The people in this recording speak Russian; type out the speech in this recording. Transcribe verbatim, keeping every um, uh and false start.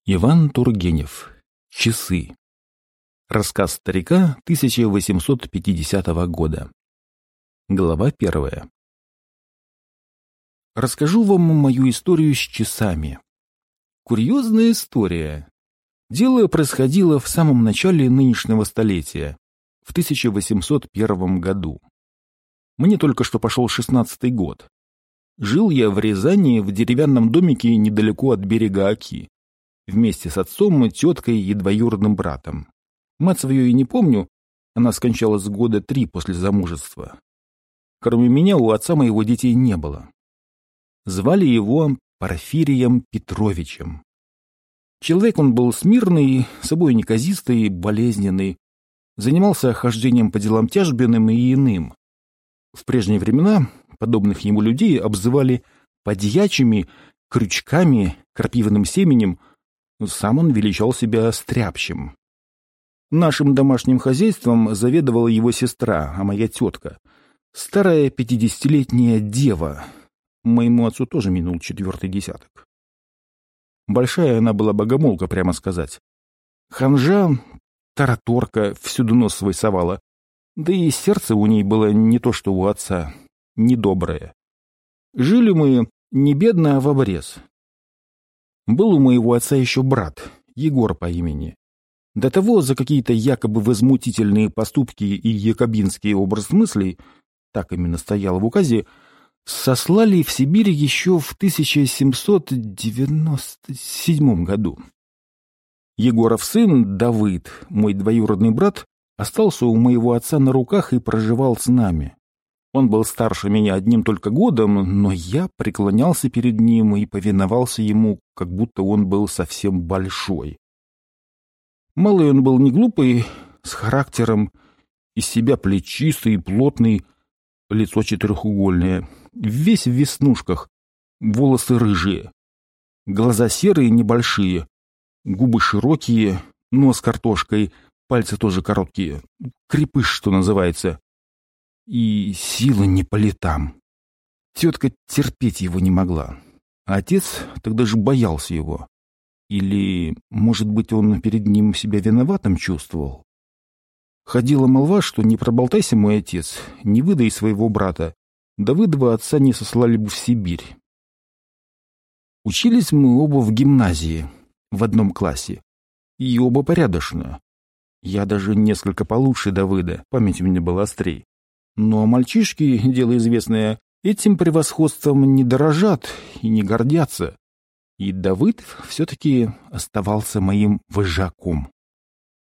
Иван Тургенев. Часы. Рассказ старика тысяча восемьсот пятидесятого года. Глава первая. Расскажу вам мою историю с часами. Курьезная история. Дело происходило в самом начале нынешнего столетия, в тысяча восемьсот первом году. Мне только что пошел шестнадцатый год. Жил я в Рязани в деревянном домике недалеко от берега Оки, вместе с отцом, теткой и двоюродным братом. Мать свою и не помню, она скончалась года три после замужества. Кроме меня у отца моего детей не было. Звали его Порфирием Петровичем. Человек он был смирный, собой неказистый, болезненный, занимался хождением по делам тяжбенным и иным. В прежние времена подобных ему людей обзывали подьячими, крючками, крапивным семенем. Сам он величал себя стряпчим. Нашим домашним хозяйством заведовала его сестра, а моя тетка, старая пятидесятилетняя дева. Моему отцу тоже минул четвертый десяток. Большая она была богомолка, прямо сказать. Ханжа, тараторка, всюду нос свой совала. Да и сердце у ней было не то, что у отца, недоброе. Жили мы не бедно, а в обрез. Был у моего отца еще брат, Егор по имени. До того за какие-то якобы возмутительные поступки и якобинский образ мыслей, так именно стояло в указе, сослали в Сибирь еще в тысяча семьсот девяносто седьмом году. Егоров сын, Давыд, мой двоюродный брат, остался у моего отца на руках и проживал с нами. Он был старше меня одним только годом, но я преклонялся перед ним и повиновался ему, как будто он был совсем большой. Малый он был не глупый, с характером, из себя плечистый, плотный, лицо четырехугольное, весь в веснушках, волосы рыжие, глаза серые, небольшие, губы широкие, нос картошкой, пальцы тоже короткие, крепыш, что называется. И сила не по летам. Тетка терпеть его не могла. А отец тогда же боялся его. Или, может быть, он перед ним себя виноватым чувствовал? Ходила молва, что не проболтайся, мой отец, не выдай своего брата. Давыдова отца не сослали бы в Сибирь. Учились мы оба в гимназии, в одном классе. И оба порядочно. Я даже несколько получше Давыда, память у меня была острей. Но мальчишки, дело известное, этим превосходством не дорожат и не гордятся. И Давыд все-таки оставался моим вожаком.